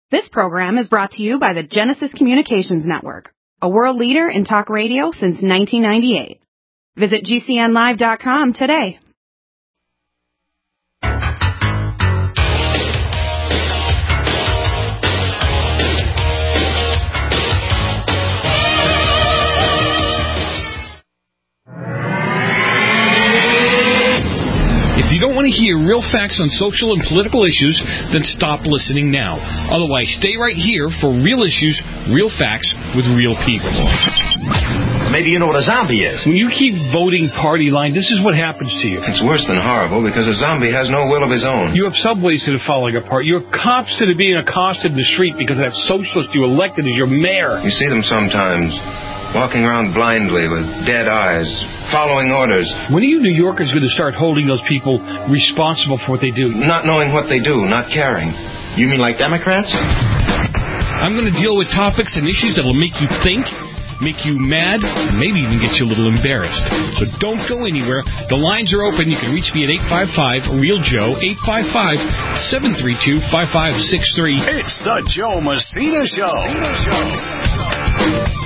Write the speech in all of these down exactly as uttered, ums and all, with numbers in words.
This program is brought to you by the Genesis Communications Network, a world leader in talk radio since nineteen ninety-eight. Visit G C N live dot com today. If you don't want to hear real facts on social and political issues, then stop listening now. Otherwise, stay right here for real issues, real facts, with real people. Maybe you know what a zombie is. When you keep voting party line, this is what happens to you. It's worse than horrible because a zombie has no will of his own. You have subways that are falling apart. You have cops that are being accosted in the street because that socialist you elected as your mayor. You see them sometimes walking around blindly with dead eyes, following orders. When are you New Yorkers going to start holding those people responsible for what they do? Not knowing what they do, not caring. You mean like Democrats? I'm going to deal with topics and issues that will make you think, make you mad, and maybe even get you a little embarrassed. So don't go anywhere. The lines are open. You can reach me at eight five five, real Joe, eight five five, seven three two, five five six three. It's the Joe Messina Show. Messina Show.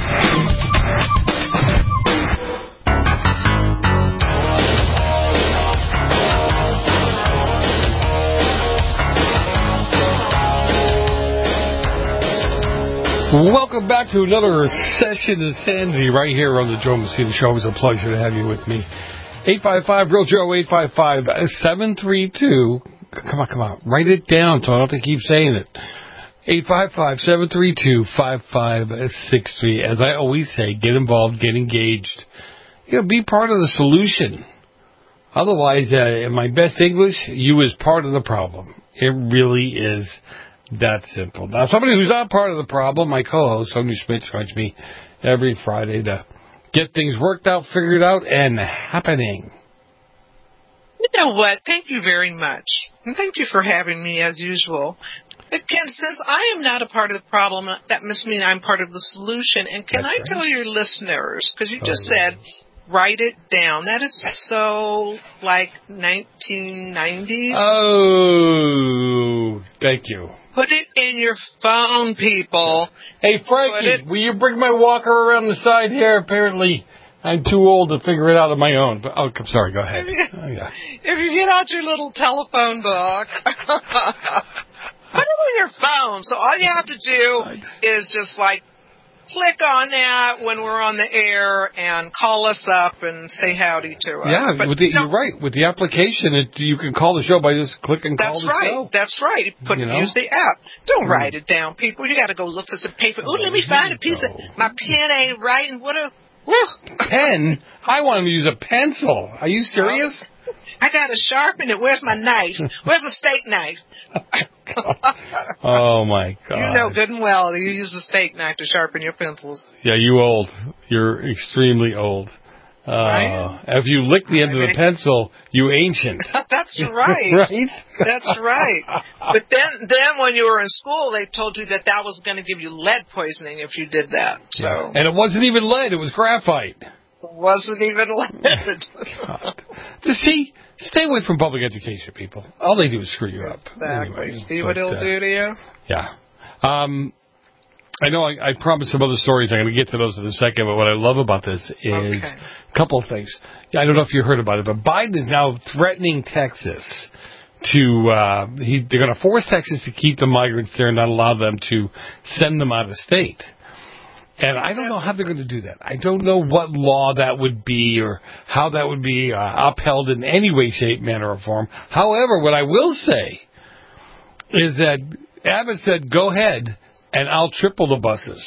Welcome back to another session of Sanity right here on the Joe Messina Show. It was a pleasure to have you with me. eight five five, real Joe, eight five five, seven three two. Come on, come on. Write it down so I don't have to keep saying it. eight five five, seven three two, five five six three. As I always say, get involved, get engaged. You know, be part of the solution. Otherwise, uh, in my best English, you is part of the problem. It really is that simple. Now, somebody who's not part of the problem, my co-host, Sonia Schmidt, joins me every Friday to get things worked out, figured out, and happening. You know what? Thank you very much. And thank you for having me, as usual. But Ken, since I am not a part of the problem, that must mean I'm part of the solution. And can That's I right. tell your listeners, because you oh, just said, write it down. That is so, like, nineteen nineties. Oh, thank you. Put it in your phone, people. Hey, Frankie, will you bring my walker around the side here? Apparently, I'm too old to figure it out on my own. But, oh, I'm sorry, go ahead. If you, oh, yeah. if you get out your little telephone book, put it on your phone. So all you have to do is just, like, click on that when we're on the air and call us up and say howdy to us. Yeah, but, with the, you know, you're right. With the application, it, you can call the show by just clicking call the right, show. That's right. Put you know? Use the app. Don't mm. write it down, people. You got to go look for some paper. Oh, let me find a piece of my pen ain't writing. What a whew. Pen? I want to use a pencil. Are you serious? No. I got to sharpen it. Where's my knife? Where's the steak knife? Oh, my God. You know good and well you use a steak knife to sharpen your pencils. Yeah, you old. You're extremely old. Uh, right? If you lick the end of the pencil, you ancient. That's right. Right? That's right. But then, then when you were in school, they told you that that was going to give you lead poisoning if you did that. So, yeah. And it wasn't even lead. It was graphite. It wasn't even lead. God. To see... Stay away from public education, people. All they do is screw you up. Exactly. Anyway, See what but, it'll uh, do to you? Yeah. Um, I know I, I promised some other stories. I'm going to get to those in a second, but what I love about this is okay. a couple of things. I don't know if you heard about it, but Biden is now threatening Texas to, uh, he, they're going to force Texas to keep the migrants there and not allow them to send them out of state. And I don't know how they're going to do that. I don't know what law that would be or how that would be uh, upheld in any way, shape, manner, or form. However, what I will say is that Abbott said, go ahead, and I'll triple the buses.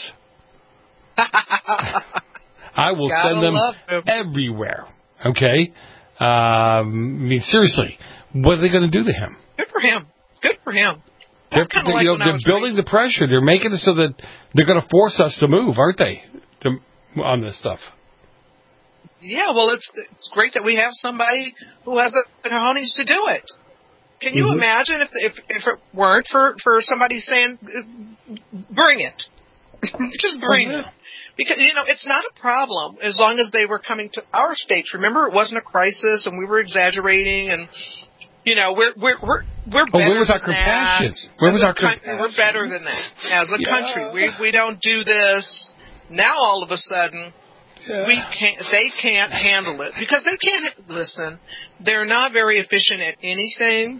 I will Gotta send them everywhere. Okay? Um, I mean, seriously, what are they going to do to him? Good for him. Good for him. That's They're, like you know, they're building raised. the pressure. They're making it so that they're going to force us to move, aren't they, to, on this stuff? Yeah, well, it's it's great that we have somebody who has the cojones to do it. Can you mm-hmm. imagine if, if if it weren't for, for somebody saying, bring it. Just bring oh, yeah. it. Because, you know, it's not a problem as long as they were coming to our states. Remember, it wasn't a crisis and we were exaggerating and You know, we're we're we're we're Oh, better where was our than compassion? that. Where was As a our coun- compassion? We're better than that as a Yeah. country. We we don't do this. Now all of a sudden, Yeah. we can't. They can't handle it because they can't listen. They're not very efficient at anything.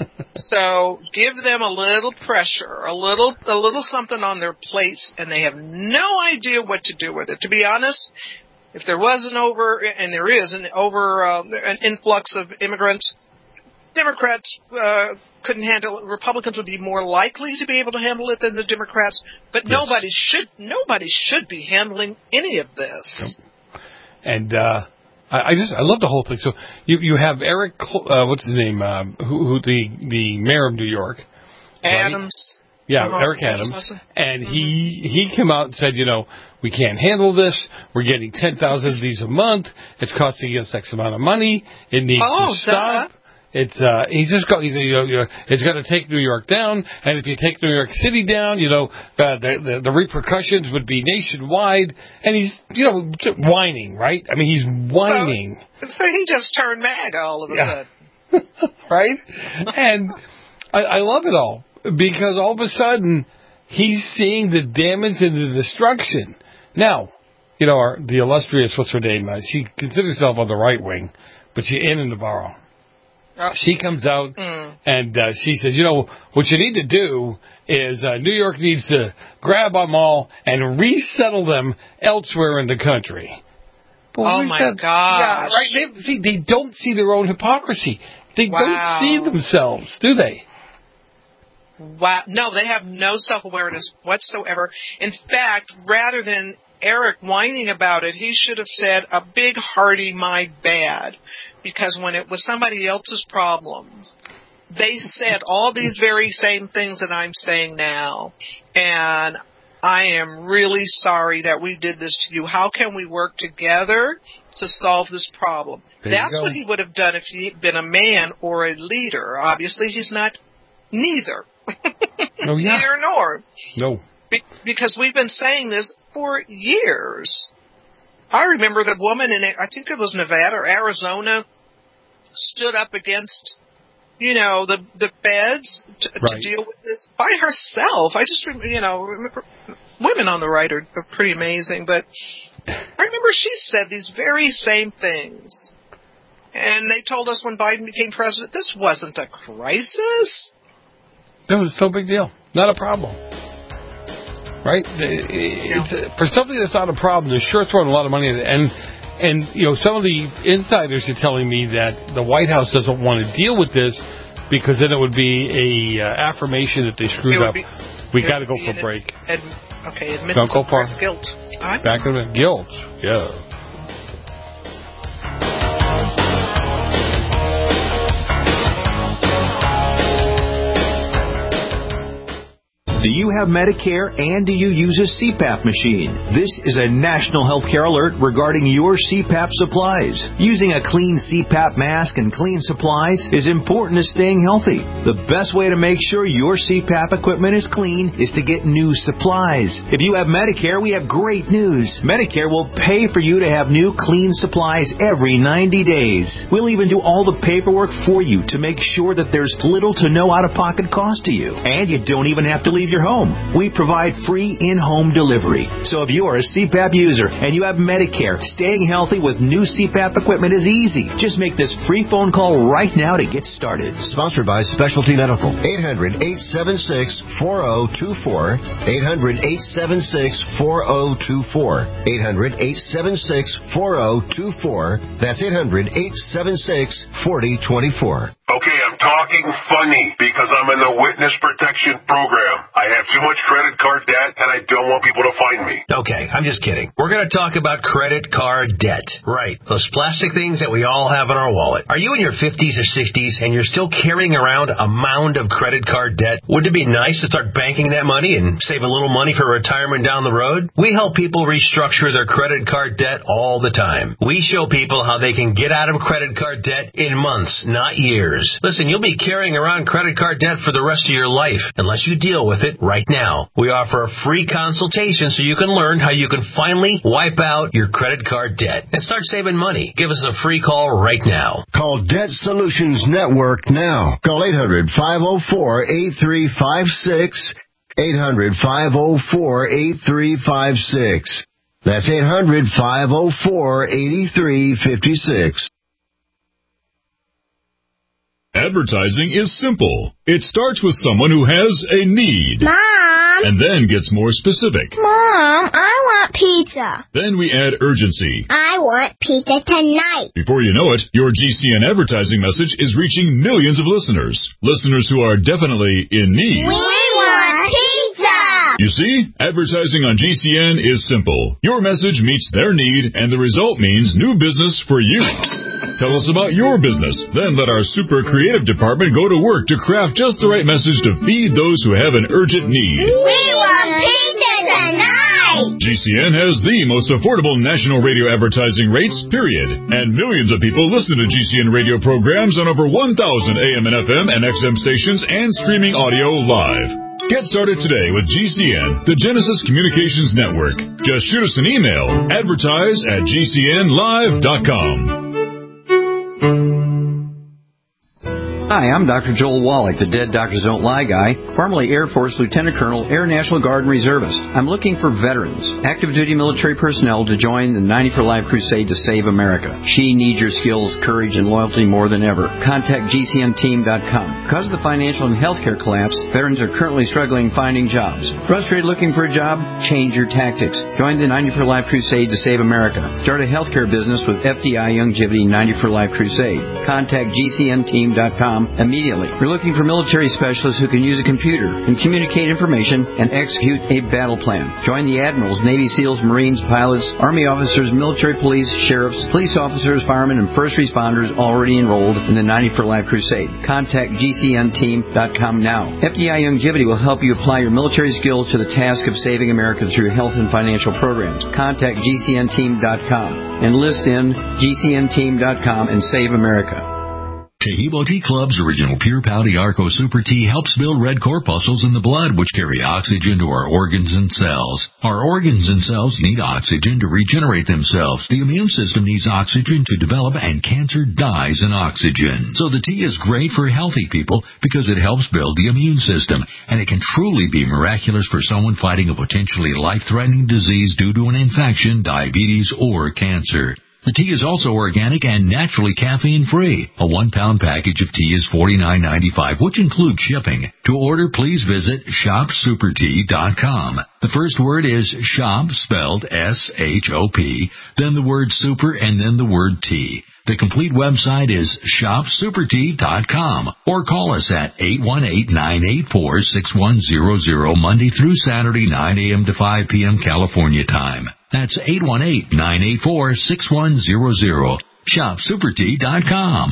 So give them a little pressure, a little a little something on their plates, and they have no idea what to do with it. To be honest, if there was an over, and there is an over, uh, an influx of immigrants, Democrats uh, couldn't handle it. Republicans would be more likely to be able to handle it than the Democrats. But Yes. nobody should nobody should be handling any of this. And uh, I, I just I love the whole thing. So you you have Eric, uh, what's his name? Uh, who, who the the mayor of New York? Adams. Right? Yeah, Uh-huh. Eric Adams, and mm-hmm. he he came out and said, you know, we can't handle this. We're getting ten thousand of these a month. It's costing us X amount of money. It needs oh, to stop. Duh. It's uh, he's just got you know, you know it's going to take New York down, and if you take New York City down, you know uh, the, the the repercussions would be nationwide. And he's you know just whining, right? I mean, he's whining. So, so he just turned MAGA all of a yeah. sudden, right? And I, I love it all. Because all of a sudden, he's seeing the damage and the destruction. Now, you know, our, the illustrious, what's her name? Uh, she considers herself on the right wing, but she's Anna Navarro. Oh. She comes out mm. and uh, she says, you know, what you need to do is uh, New York needs to grab them all and resettle them elsewhere in the country. But oh, my that? gosh. Yeah, right? They, see, they don't see their own hypocrisy. They wow. don't see themselves, do they? Wow. No, they have no self-awareness whatsoever. In fact, rather than Eric whining about it, he should have said a big hearty my bad. Because when it was somebody else's problems, they said all these very same things that I'm saying now. And I am really sorry that we did this to you. How can we work together to solve this problem? There That's what he would have done if he'd been a man or a leader. Obviously, he's not neither. Oh, yeah. Neither nor. No. Be- because we've been saying this for years. I remember the woman in, I think it was Nevada or Arizona, stood up against, you know, the the feds to, right. to deal with this by herself. I just, you know, remember, women on the right are, are pretty amazing, but I remember she said these very same things. And they told us when Biden became president, this wasn't a crisis. It was no big deal. Not a problem. Right? It's, yeah. For something that's not a problem, they're sure throwing a lot of money at it. And, and, you know, some of the insiders are telling me that the White House doesn't want to deal with this because then it would be a uh, affirmation that they screwed up. Be, we got to go for a break. Ad, okay, admittance Don't go far. of guilt. Right. Back in the guilt. Yeah. Do you have Medicare and do you use a C PAP machine? This is a national healthcare alert regarding your C PAP supplies. Using a clean C PAP mask and clean supplies is important to staying healthy. The best way to make sure your C PAP equipment is clean is to get new supplies. If you have Medicare, we have great news. Medicare will pay for you to have new clean supplies every ninety days. We'll even do all the paperwork for you to make sure that there's little to no out-of-pocket cost to you. And you don't even have to leave your home. We provide free in-home delivery. So if you are a C PAP user and you have Medicare, staying healthy with new C PAP equipment is easy. Just make this free phone call right now to get started. Sponsored by Specialty Medical. eight hundred, eight seven six, four zero two four. eight hundred, eight seven six, four zero two four. eight hundred, eight seven six, four zero two four. That's eight hundred, eight seven six, four zero two four. Okay, I'm talking funny because I'm in the witness protection program. I have too much credit card debt and I don't want people to find me. Okay, I'm just kidding. We're going to talk about credit card debt. Right, those plastic things that we all have in our wallet. Are you in your fifties or sixties and you're still carrying around a mound of credit card debt? Wouldn't it be nice to start banking that money and save a little money for retirement down the road? We help people restructure their credit card debt all the time. We show people how they can get out of credit card debt in months, not years. Listen, you'll be carrying around credit card debt for the rest of your life unless you deal with it right now. We offer a free consultation so you can learn how you can finally wipe out your credit card debt and start saving money. Give us a free call right now. Call Debt Solutions Network now. Call eight hundred, five oh four, eight three five six. eight hundred, five oh four, eight three five six. That's eight hundred, five oh four, eight three five six. Advertising is simple. It starts with someone who has a need. Mom! And then gets more specific. Mom, I want pizza. Then we add urgency. I want pizza tonight. Before you know it, your G C N advertising message is reaching millions of listeners. Listeners who are definitely in need. We want pizza! You see, advertising on G C N is simple. Your message meets their need, and the result means new business for you. Tell us about your business. Then let our super creative department go to work to craft just the right message to feed those who have an urgent need. We want pizza tonight! G C N has the most affordable national radio advertising rates, period. And millions of people listen to G C N radio programs on over one thousand A M and F M and X M stations and streaming audio live. Get started today with G C N, the Genesis Communications Network. Just shoot us an email, advertise at G C N live dot com. Hi, I'm Doctor Joel Wallach, the Dead Doctors Don't Lie guy, formerly Air Force Lieutenant Colonel, Air National Guard and Reservist. I'm looking for veterans, active duty military personnel to join the ninety for Life crusade to save America. She needs your skills, courage, and loyalty more than ever. Contact G C N team dot com. Because of the financial and healthcare collapse, veterans are currently struggling finding jobs. Frustrated looking for a job? Change your tactics. Join the ninety for Life crusade to save America. Start a healthcare business with F D I Youngevity ninety for Life crusade. Contact G C N team dot com immediately. We're looking for military specialists who can use a computer and communicate information and execute a battle plan. Join the admirals, Navy SEALs, Marines, pilots, Army officers, military police, sheriffs, police officers, firemen, and first responders already enrolled in the ninety for Life crusade. Contact G C N team dot com now. F D I Youngevity will help you apply your military skills to the task of saving America through health and financial programs. Contact G C N team dot com. Enlist in G C N team dot com and save America. Taheebo Tea Club's original Pure Pouty Arco Super Tea helps build red corpuscles in the blood, which carry oxygen to our organs and cells. Our organs and cells need oxygen to regenerate themselves. The immune system needs oxygen to develop, and cancer dies in oxygen. So the tea is great for healthy people because it helps build the immune system, and it can truly be miraculous for someone fighting a potentially life-threatening disease due to an infection, diabetes, or cancer. The tea is also organic and naturally caffeine-free. A one-pound package of tea is forty-nine ninety-five, which includes shipping. To order, please visit shop super tea dot com. The first word is shop, spelled S H O P, then the word super, and then the word tea. The complete website is shop super tea dot com, or call us at eight one eight, nine eight four, six one zero zero Monday through Saturday, nine a.m. to five p.m. California time. That's eight one eight, nine eight four, six one zero zero. shop super tea dot com.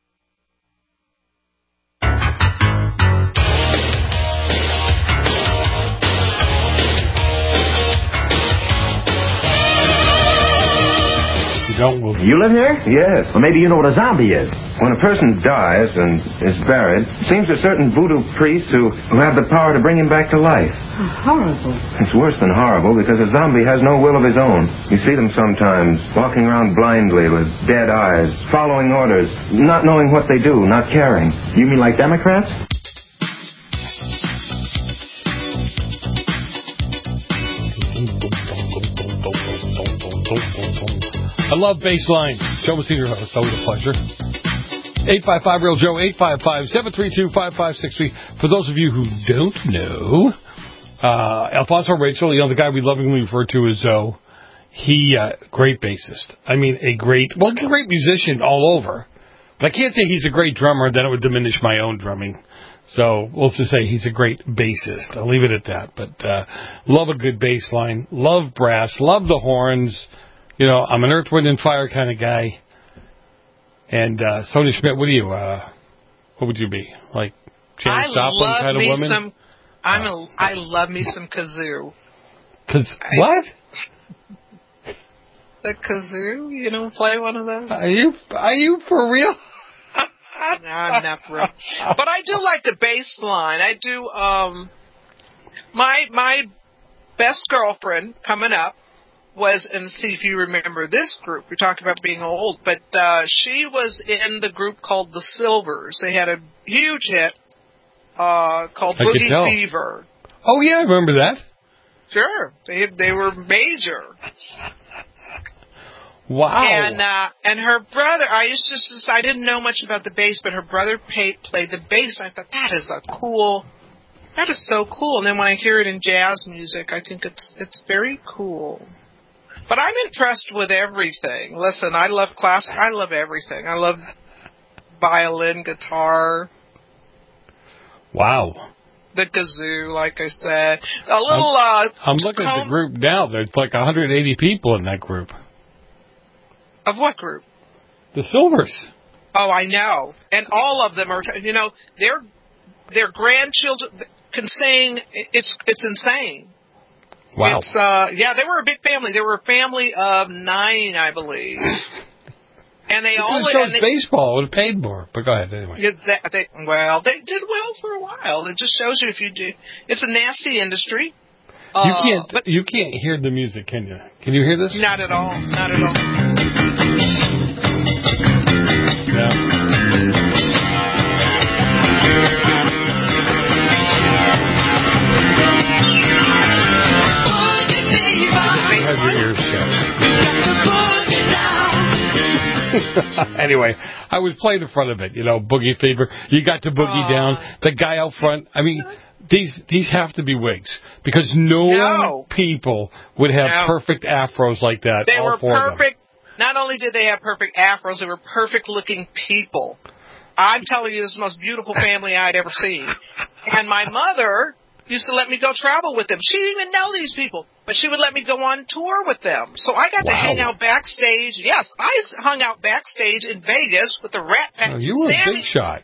You live here? Yes. Well, maybe you know what a zombie is. When a person dies and is buried, it seems to certain voodoo priests who, who have the power to bring him back to life. Oh, horrible. It's worse than horrible because a zombie has no will of his own. You see them sometimes walking around blindly with dead eyes, following orders, not knowing what they do, not caring. You mean like Democrats? I love Baseline. Joe Messina, host. Always a pleasure. eight five five real Joe, eight five five, seven three two, five five six three. For those of you who don't know, uh, Alfonso Rachel, you know, the guy we lovingly refer to as Zoe, he, uh, great bassist. I mean, a great, well, a great musician all over. But I can't say he's a great drummer, then it would diminish my own drumming. So we'll just say he's a great bassist. I'll leave it at that. But uh, love a good bass line, love brass, love the horns. You know, I'm an Earth, Wind, and Fire kind of guy. And uh, Sonia Schmidt, what do you? Uh, what would you be? Like Janis Joplin kind of woman? Some, I'm a, I love me some kazoo. Cause what? The kazoo? You don't play one of those? Are you? Are you for real? No, I'm not for real. But I do like the bass line. I do. Um, My my best girlfriend coming up was, and see if you remember this group. You're talking about being old, but uh, she was in the group called the Silvers. They had a huge hit uh, called I Boogie Fever. Oh yeah, I remember that. Sure, they they were major. Wow. And uh, and her brother, I used to just I didn't know much about the bass, but her brother pay, played the bass. And I thought that is a cool. That is so cool. And then when I hear it in jazz music, I think it's it's very cool. But I'm impressed with everything. Listen, I love classic. I love everything. I love violin, guitar. Wow. The kazoo, like I said. A little, I'm, uh... I'm looking at the group now. There's like one hundred eighty people in that group. Of what group? The Silvers. Oh, I know. And all of them are, you know, their their grandchildren can sing. It's it's insane. Wow. It's, uh, yeah, they were a big family. They were a family of nine, I believe. And they all... It and shows they, baseball. Would have paid more. But go ahead, anyway. Yeah, they, they, well, they did well for a while. It just shows you if you do... It's a nasty industry. You uh, can't but You can't hear the music, can you? Can you hear this? Not at all. Not at all. Yeah. Have your ears shut. Anyway, I was playing in front of it, you know, Boogie Fever. You got to boogie uh, down. The guy out front, I mean, these these have to be wigs because no, no. people would have no. perfect afros like that. They all were four perfect. Of them. Not only did they have perfect afros, they were perfect-looking people. I'm telling you, this is the most beautiful family I'd ever seen. And my mother used to let me go travel with them. She didn't even know these people, but she would let me go on tour with them. So I got wow. to hang out backstage. Yes, I hung out backstage in Vegas with the Rat Pack. Oh, you were Sammy. a big shot.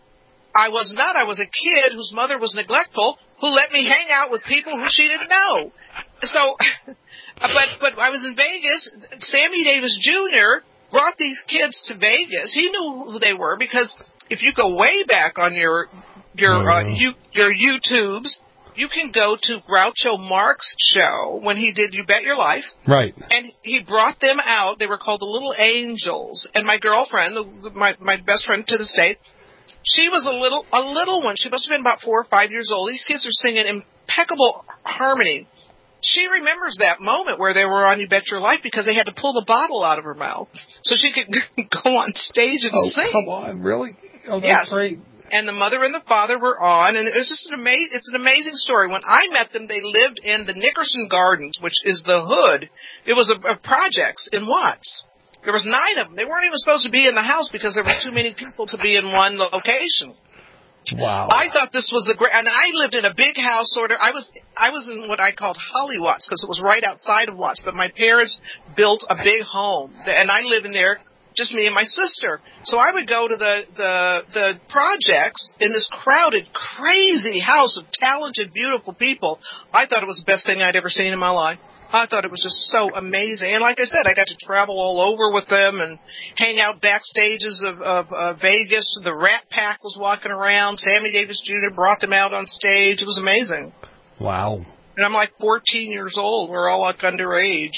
I was not. I was a kid whose mother was neglectful who let me hang out with people who she didn't know. So, but but I was in Vegas. Sammy Davis Junior brought these kids to Vegas. He knew who they were because if you go way back on your your uh, you, your YouTubes, you can go to Groucho Marx show when he did You Bet Your Life. Right. And he brought them out. They were called the Little Angels. And my girlfriend, the, my my best friend to this day, she was a little a little one. She must have been about four or five years old. These kids are singing impeccable harmony. She remembers that moment where they were on You Bet Your Life because they had to pull the bottle out of her mouth so she could go on stage and oh, sing. Come on, really? Oh, that's yes. great. And the mother and the father were on, and it was just an amazing, it's an amazing story. When I met them, they lived in the Nickerson Gardens, which is the hood. It was a, a projects in Watts. There was nine of them. They weren't even supposed to be in the house because there were too many people to be in one location. Wow. I thought this was the great, and I lived in a big house, sort of. I was, I was in what I called Holly Watts because it was right outside of Watts. But my parents built a big home, and I lived in there, just me and my sister. So I would go to the the the projects in this crowded, crazy house of talented, beautiful people. I thought it was the best thing I'd ever seen in my life. I thought it was just so amazing. And like I said, I got to travel all over with them and hang out backstages of, of uh, Vegas. The Rat Pack was walking around. Sammy Davis Junior brought them out on stage. It was amazing. Wow. And I'm like fourteen years old. We're all like underage.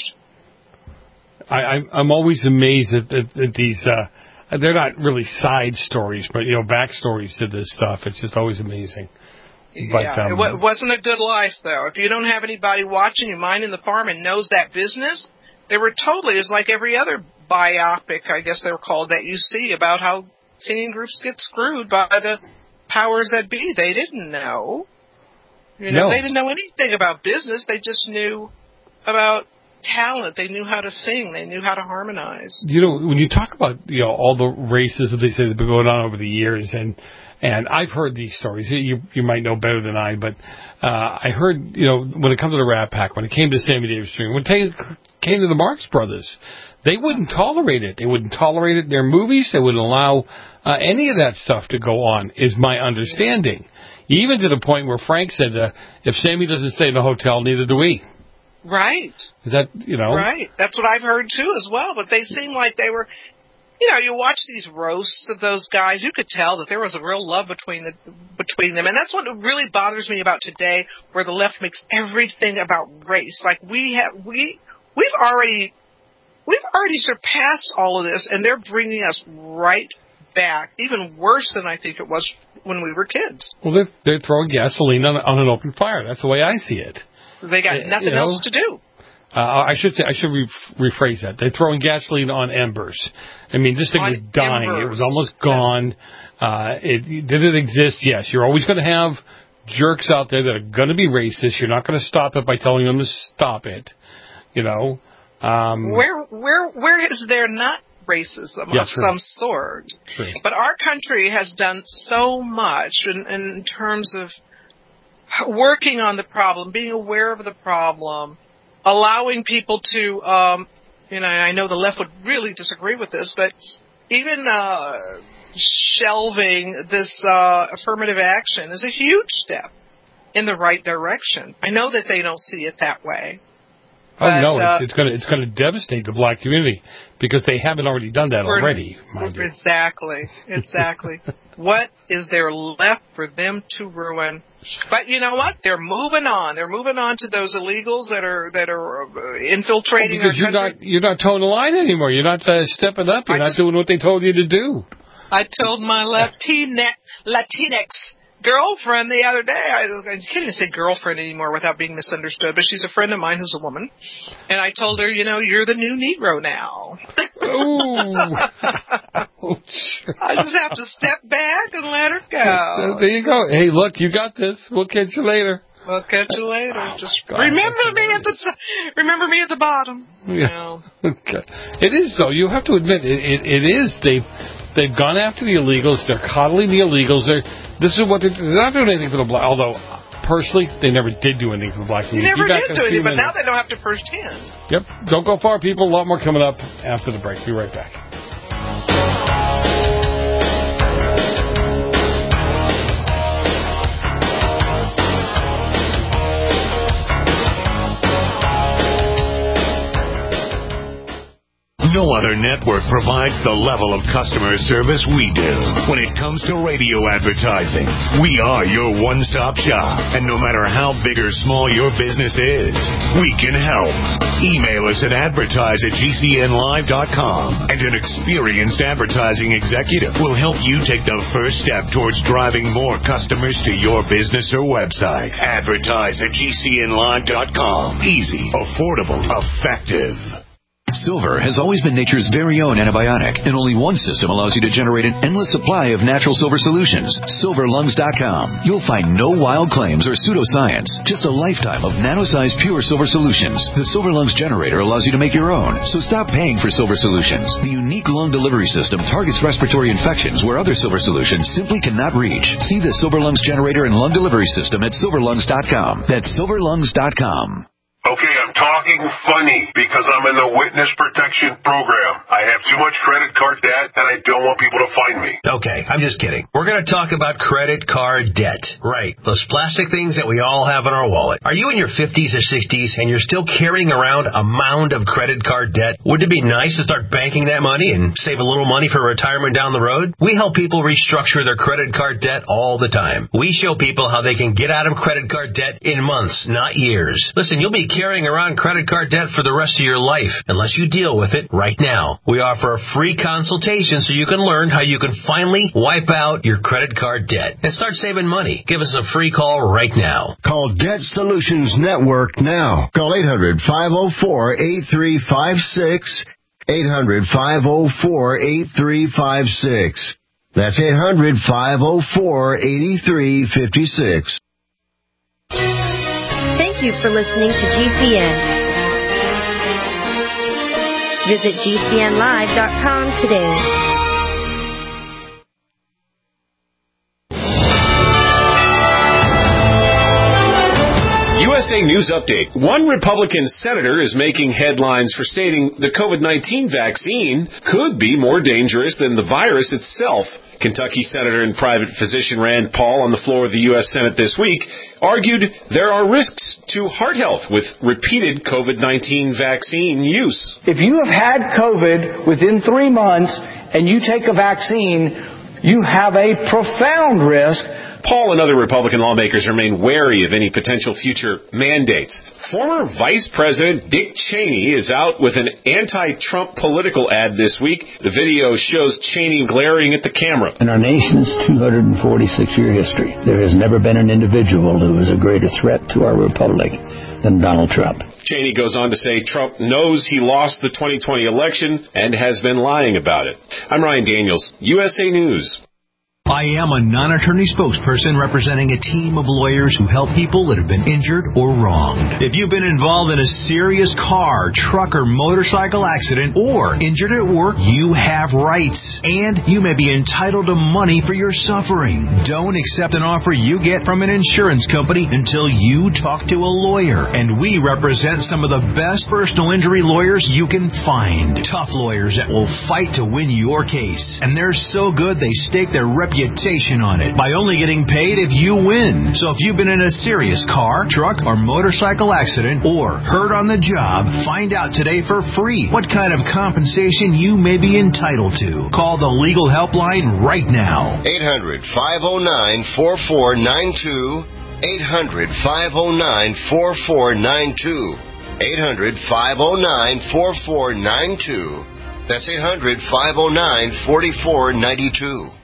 I, I'm, I'm always amazed at, at, at these, uh, they're not really side stories, but, you know, backstories to this stuff. It's just always amazing. But, yeah, um, it w- wasn't a good life, though. If you don't have anybody watching you, minding the farm, and knows that business, they were totally, it's like every other biopic, I guess they were called, that you see about how singing groups get screwed by the powers that be. They didn't know. You know, no. They didn't know anything about business. They just knew about talent. They knew how to sing. They knew how to harmonize. You know, when you talk about, you know, all the races that they say that have been going on over the years, and And I've heard these stories. You you might know better than I, but uh, I heard, you know, when it comes to the Rat Pack, when it came to Sammy Davis Junior, when it came to the Marx Brothers, they wouldn't tolerate it. They wouldn't tolerate it in their movies. They wouldn't allow uh, any of that stuff to go on, is my understanding. Even to the point where Frank said, uh, if Sammy doesn't stay in the hotel, neither do we. Right. Is that, you know? Right. That's what I've heard, too, as well. But they seemed like they were... you know, you watch these roasts of those guys, you could tell that there was a real love between the, between them. And that's what really bothers me about today, where the left makes everything about race. Like we have, we, we've already, we've already surpassed all of this, and they're bringing us right back, even worse than I think it was when we were kids. Well, they're, they're throwing gasoline on, on an open fire. That's the way I see it. They got Uh, nothing you know, else to do. Uh, I should say, I should re- rephrase that. They're throwing gasoline on embers. I mean, this thing On was dying. embers. It was almost gone. Uh, it, did it exist? Yes. You're always going to have jerks out there that are going to be racist. You're not going to stop it by telling them to stop it. You know. Um, Where, where, where is there not racism Yeah, of true. some sort? True. But our country has done so much in, in terms of working on the problem, being aware of the problem, allowing people to, um, you know, I know the left would really disagree with this, but even uh, shelving this uh, affirmative action is a huge step in the right direction. I know that they don't see it that way. oh but, no, uh, it's, it's going to it's going to devastate the black community because they haven't already done that We're- already. Mind you. Exactly, exactly. What is there left for them to ruin? But you know what? They're moving on. They're moving on to those illegals that are that are uh, infiltrating Well, our because you're country. not you're not towing the line anymore. You're not uh, stepping up. You're I not doing what they told you to do. I told my Latina, Latinx girlfriend the other day, I, I can't even say girlfriend anymore without being misunderstood, but she's a friend of mine who's a woman. And I told her, you know, you're the new Negro now. Ooh. I just have to step back and let her go. There you go. Hey, look, you got this. We'll catch you later. We'll catch you later. Just God, remember me at the t- remember me at the bottom. Yeah. No. Okay. It is, though. You have to admit, it, it, it is. They've, they've gone after the illegals. They're coddling the illegals. They're, this is what they're, they're not doing anything for the black. Although, personally, they never did do anything for the black You community. never Be back did in a do few anything, but now minutes. they don't have to firsthand. Yep. Don't go far, people. A lot more coming up after the break. Be right back. No other network provides the level of customer service we do. When it comes to radio advertising, we are your one-stop shop. And no matter how big or small your business is, we can help. Email us at advertise at g c n live dot com, and an experienced advertising executive will help you take the first step towards driving more customers to your business or website. Advertise at g c n live dot com. Easy, affordable, effective. Silver has always been nature's very own antibiotic, and only one system allows you to generate an endless supply of natural silver solutions. silver lungs dot com. You'll find no wild claims or pseudoscience, just a lifetime of nano-sized pure silver solutions. The Silver Lungs generator allows you to make your own, so stop paying for silver solutions. The unique lung delivery system targets respiratory infections where other silver solutions simply cannot reach. See the Silver Lungs generator and lung delivery system at silver lungs dot com. That's silver lungs dot com. Okay, I'm talking funny because I'm in the witness protection program. I have too much credit card debt and I don't want people to find me. Okay, I'm just kidding. We're going to talk about credit card debt. Right. Those plastic things that we all have in our wallet. Are you in your fifties or sixties and you're still carrying around a mound of credit card debt? Wouldn't it be nice to start banking that money and save a little money for retirement down the road? We help people restructure their credit card debt all the time. We show people how they can get out of credit card debt in months, not years. Listen, you'll be carrying around credit card debt for the rest of your life unless you deal with it right now. We offer a free consultation so you can learn how you can finally wipe out your credit card debt and start saving money. Give us a free call right now. Call Debt Solutions Network now. Call eight hundred, five oh four, eight three five six, eight hundred, five oh four, eight three five six. That's eight hundred, five oh four, eight three five six. Thank you for listening to G C N. Visit g c n live dot com today. U S A News Update. One Republican senator is making headlines for stating the COVID nineteen vaccine could be more dangerous than the virus itself. Kentucky Senator and private physician Rand Paul, on the floor of the U S Senate this week, argued there are risks to heart health with repeated COVID nineteen vaccine use. If you have had COVID within three months and you take a vaccine, you have a profound risk. Paul and other Republican lawmakers remain wary of any potential future mandates. Former Vice President Dick Cheney is out with an anti-Trump political ad this week. The video shows Cheney glaring at the camera. In our nation's two hundred forty-six year history, there has never been an individual who is a greater threat to our republic than Donald Trump. Cheney goes on to say Trump knows he lost the twenty twenty election and has been lying about it. I'm Ryan Daniels, U S A News. I am a non-attorney spokesperson representing a team of lawyers who help people that have been injured or wronged. If you've been involved in a serious car, truck, or motorcycle accident or injured at work, you have rights, and you may be entitled to money for your suffering. Don't accept an offer you get from an insurance company until you talk to a lawyer, and we represent some of the best personal injury lawyers you can find. Tough lawyers that will fight to win your case, and they're so good they stake their reputation reputation on it by only getting paid if you win. So if you've been in a serious car, truck, or motorcycle accident or hurt on the job, find out today for free what kind of compensation you may be entitled to. Call the legal helpline right now. eight hundred, five oh nine, four four nine two. eight hundred, five oh nine, four four nine two. eight hundred, five oh nine, four four nine two. That's eight hundred, five oh nine, four four nine two.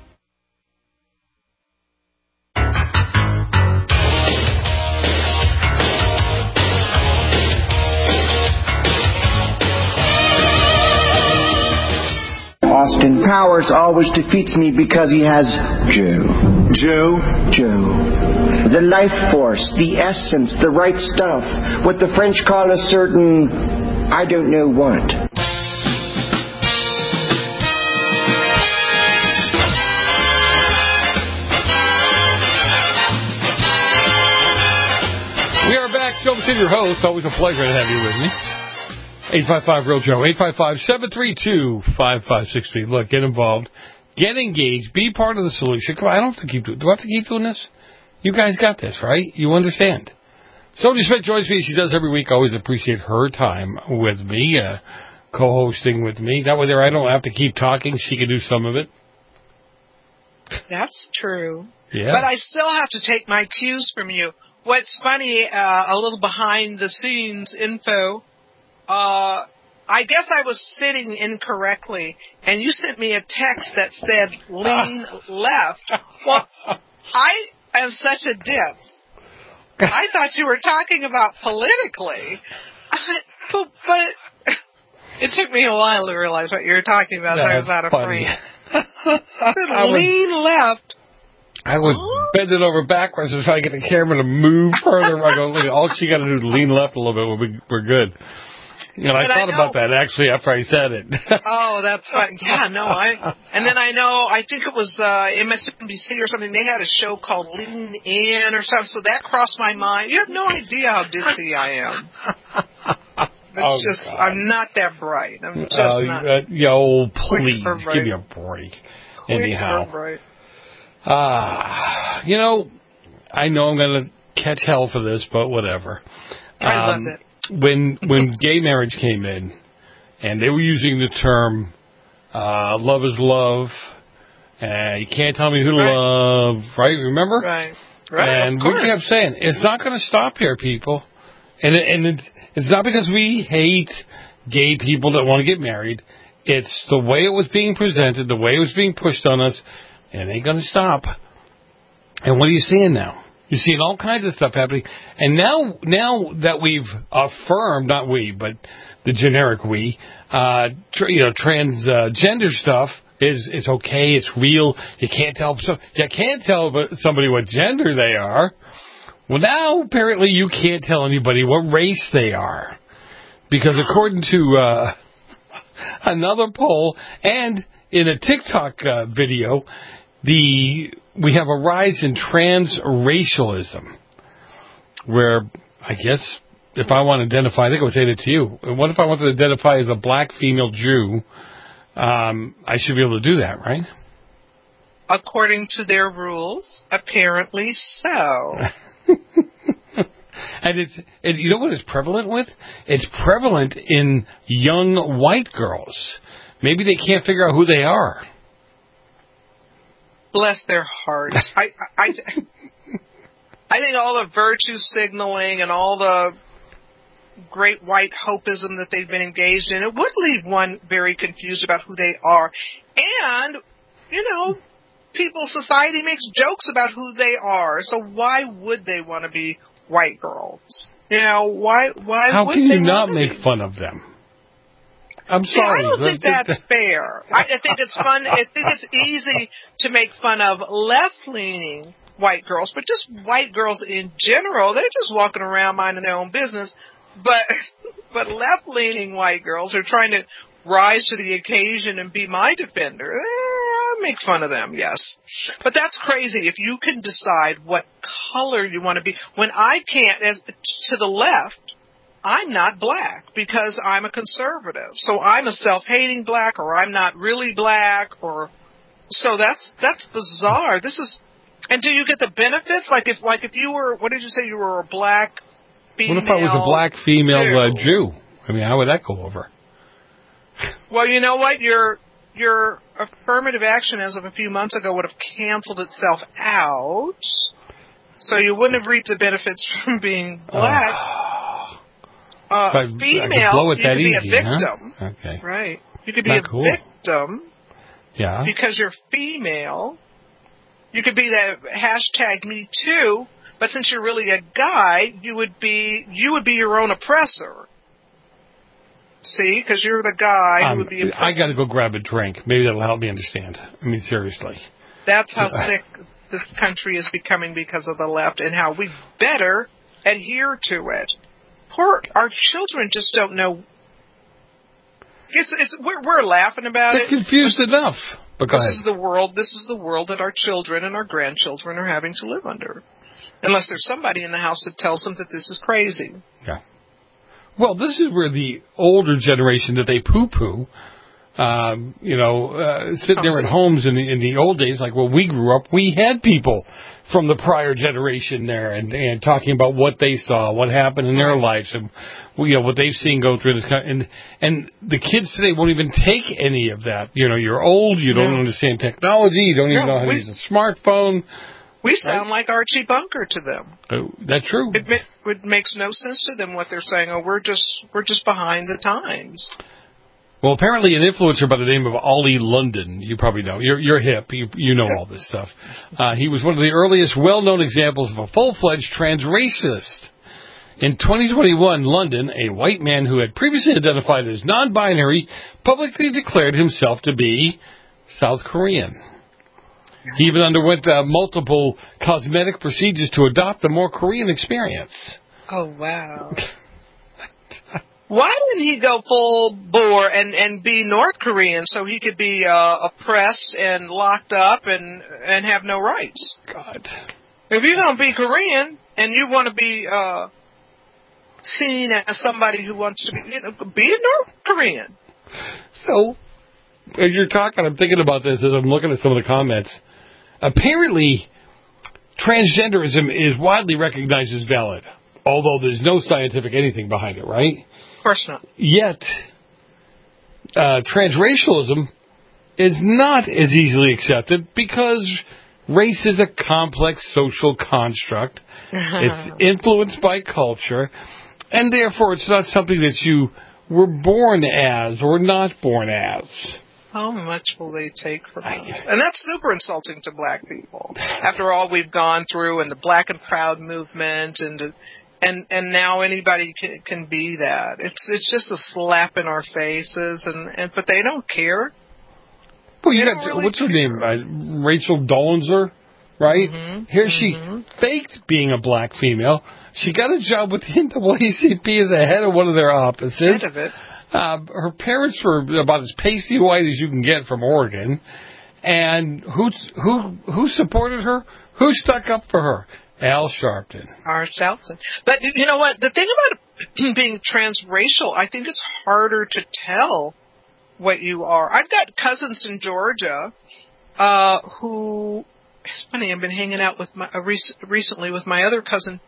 Austin Powers always defeats me because he has Joe. Joe? Joe. The life force, the essence, the right stuff. What the French call a certain, I don't know what. We are back. Joe Messina, your host. Always a pleasure to have you with me. eight five five, real Joe, eight five five, seven three two, five five six three. Look, get involved. Get engaged. Be part of the solution. Come on, I don't have to keep doing Do I have to keep doing this? You guys got this, right? You understand. Sonia Smith joins me. She does every week. I always appreciate her time with me, uh, co-hosting with me. That way there I don't have to keep talking. She can do some of it. That's true. Yeah. But I still have to take my cues from you. What's funny, uh, a little behind-the-scenes info, Uh, I guess I was sitting incorrectly, and you sent me a text that said lean left. Well, I am such a ditz. I thought you were talking about politically. I, but, but it took me a while to realize what you were talking about, so I was out of frame. Lean left. I was bending over backwards and trying to get the camera to move further. I go, look, all she got to do is lean left a little bit. We'll be, we're good. You know, I thought I about that actually after I said it. Oh, that's fine. Yeah, no, I. And then I know, I think it was uh, M S N B C or something. They had a show called Lean In or something, so that crossed my mind. You have no idea how ditzy I am. It's oh, just, God. I'm not that bright. I'm just uh, not. Uh, yo, please give me a break. Quick Anyhow, bright. Ah, uh, you know, I know I'm going to catch hell for this, but whatever. I um, love it. When when gay marriage came in, and they were using the term uh, "love is love," and you can't tell me who to right. love, right? Remember? Right. Right. And of course. we kept saying it's not going to stop here, people, and it, and it, it's not because we hate gay people that want to get married. It's the way it was being presented, the way it was being pushed on us, and it ain't going to stop. And what are you seeing now? You're seeing all kinds of stuff happening. And now now that we've affirmed, not we, but the generic we, uh, tr- you know, transgender uh, stuff is it's okay, it's real. You can't tell so, you can't tell somebody what gender they are. Well, now apparently you can't tell anybody what race they are. Because according to uh, another poll and in a TikTok uh, video, the we have a rise in transracialism, where I guess if I want to identify, I think I would say that to you. What if I want to identify as a black female Jew? Um, I should be able to do that, right? According to their rules, apparently so. And it's, and you know what it's prevalent with? It's prevalent in young white girls. maybe they can't figure out who they are. Bless their hearts. I, I, I think all the virtue signaling and all the great white hopeism that they've been engaged in, it would leave one very confused about who they are. And, you know, people, society makes jokes about who they are. So why would they want to be white girls? You know, why why How would can they you not want to make be? fun of them? I'm See, sorry. I don't think that's fair. I, I think it's fun. I think it's easy to make fun of left-leaning white girls, but just white girls in general, they're just walking around minding their own business. But but left-leaning white girls are trying to rise to the occasion and be my defender. Eh, I make fun of them, yes. But that's crazy. If you can decide what color you want to be. When I can't, as to the left, I'm not black because I'm a conservative. So I'm a self-hating black, or I'm not really black, or so that's that's bizarre. This is, and do you get the benefits? Like if like if you were, what did you say, you were a black female? What if I was a black female uh, Jew? I mean, how would that go over? Well, you know what? Your your affirmative action as of a few months ago would have canceled itself out, so you wouldn't have reaped the benefits from being black. Uh, Uh, female, you could be easy, a victim. Huh? Okay. Right. You could be Not a cool. victim. Yeah. Because you're female. You could be that hashtag me too, but since you're really a guy, you would be you would be your own oppressor. See? Because you're the guy um, who would be oppressor. I got to go grab a drink. Maybe that'll help me understand. I mean, seriously. That's how sick this country is becoming because of the left, and how we better adhere to it. Poor, our children just don't know. It's it's we're, we're laughing about They're it. confused enough. But go this ahead. is the world. This is the world that our children and our grandchildren are having to live under, unless there's somebody in the house that tells them that this is crazy. Yeah. Well, this is where the older generation that they poo-poo, um, you know, uh, sitting there at homes in the in the old days, like when we grew up, we had people from the prior generation there, and, and talking about what they saw, what happened in their lives, and you know what they've seen go through this. And and the kids today won't even take any of that. You know, you're old, you don't No. understand technology, you don't even No, know how we- to use a smartphone. We sound like Archie Bunker to them. Oh, that's true. It, ma- it makes no sense to them what they're saying. Oh, we're just we're just behind the times. Well, apparently an influencer by the name of Ollie London, you probably know, you're, you're hip, you, you know all this stuff. Uh, he was one of the earliest well-known examples of a full-fledged trans-racist. In twenty twenty-one, London, a white man who had previously identified as non-binary, publicly declared himself to be South Korean. He even underwent uh, multiple cosmetic procedures to adopt a more Korean experience. Oh, wow. Why didn't he go full bore and, and be North Korean so he could be uh, oppressed and locked up and and have no rights? God. If you're going to be Korean and you want to be uh, seen as somebody who wants to be, you know, be a North Korean. So, as you're talking, I'm thinking about this as I'm looking at some of the comments. Apparently, transgenderism is widely recognized as valid, although there's no scientific anything behind it, right? Of course not. Yet, uh, transracialism is not as easily accepted because race is a complex social construct. It's influenced by culture, and therefore it's not something that you were born as or not born as. How much will they take from us? And that's super insulting to black people. After all we've gone through, and the Black and Proud movement, and and and now anybody can, can be that. It's it's just a slap in our faces, and, and but they don't care. Well, you They got don't really what's her care. name? Uh, Rachel Dolezal, right? Mm-hmm. Here she faked being a black female. She got a job with the N double A C P as the head of one of their offices. Head of it. Uh, her parents were about as pasty white as you can get from Oregon. And who who who supported her? Who stuck up for her? Al Sharpton. Al Sharpton. But you know what? The thing about being transracial, I think it's harder to tell what you are. I've got cousins in Georgia uh, who, it's funny, I've been hanging out with my uh, rec- recently with my other cousin